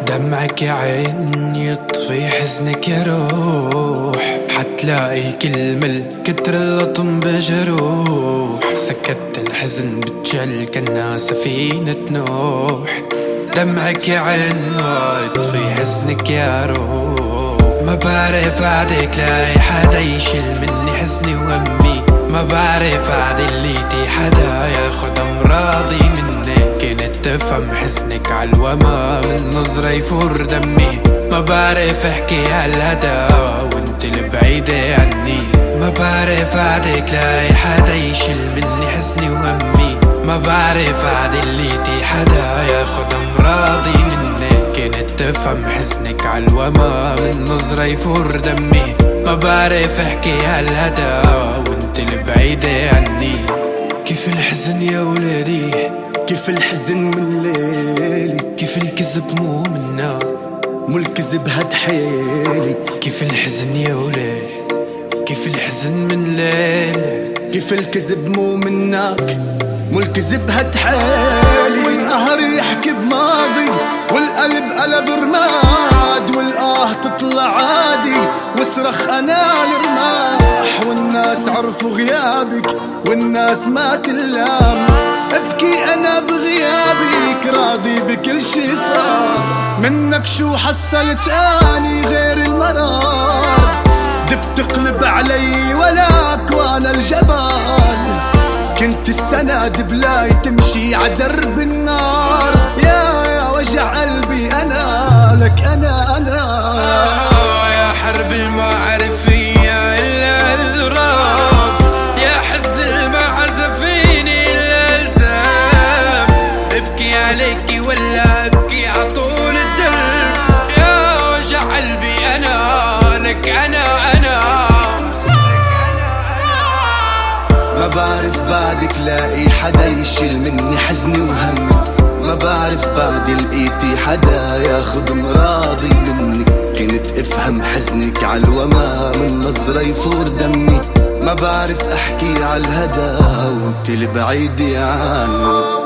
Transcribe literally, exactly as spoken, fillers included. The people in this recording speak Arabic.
دمعك يا عين يطفي حزنك يا روح، حتلاقي الكلمة الكتر اللطم بجروح. سكت الحزن بتجل كأنها سفينة نوح. دمعك يا عين يطفي حزنك يا روح. ما بعرف عادك لاقي حدا يشيل مني حزني وهمي. ما بعرف عدليتي حدا ياخد امراضي منك. كنت تفهم حزنك عالوما من نظرة يفور دمي. ما بعرف احكي هالهدا وانت البعيدة عني. ما بعرف عادك لاقي حدا يشيل مني حزني وهمي. ما بعرف عدليتي حدا ياخد امراضي منك. كنت تفهم حزنك عالوما من نظرة يفور دمي. ما بعرف احكي هالهدا وانت البعيدة عني. كيف الحزن يا ولادي، كيف الحزن من ليلي، كيف الكذب مو منا، مو الكذب هاد حيلي. كيف الحزن يا ولاد، كيف الحزن من ليلي، كيف الكذب مو منك، مو الكذب هاد حيلي. والقهر يحكي بماضي والقلب قلب رماد، والآه تطلع عادي واصرخ انا لرماح. والناس عرفوا غيابك والناس ما تلام. ابكي انا بغيابك راضي بكل شي صار. منك شو حصلت اني غير المرار. دب تقلب علي ولاك وانا الجبال. كنت السند بلاي تمشي عدرب النار. يا يا وجع قلبي انا لك انا انا. آه يا حرب المعرفية الا الراب. يا حزن المعزفيني الا الزام. ابكي عليكي ولا ابكي عطول الدرب. يا وجع قلبي انا لك انا انا. ما بعرف بعدك لاقي حدا يشيل مني حزني وهمي. ما بعرف بعد لقيتي حدا ياخد مراضي منك. كنت افهم حزنك عالوما من نظرة يفور دمي. ما بعرف احكي عالهدا وانت البعيدة عني.